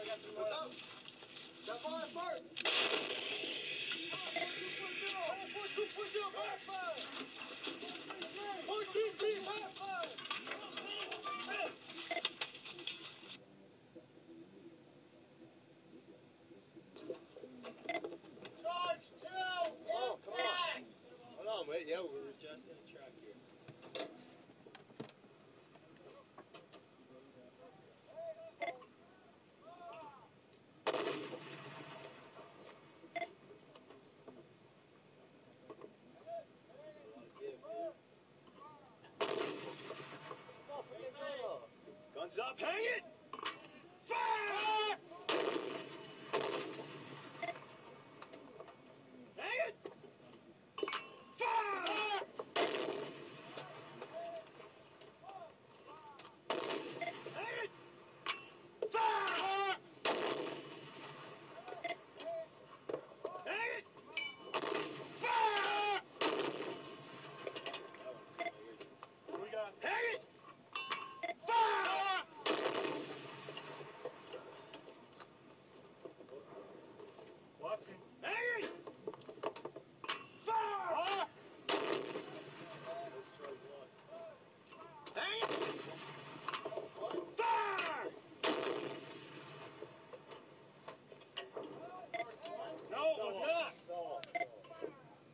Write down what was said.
Step on it first. 4-2-0, high five. 4-2-3, high five. Charge 2, impact. Hold on, wait, yeah, we're adjusting the track here. Guns up, hang it!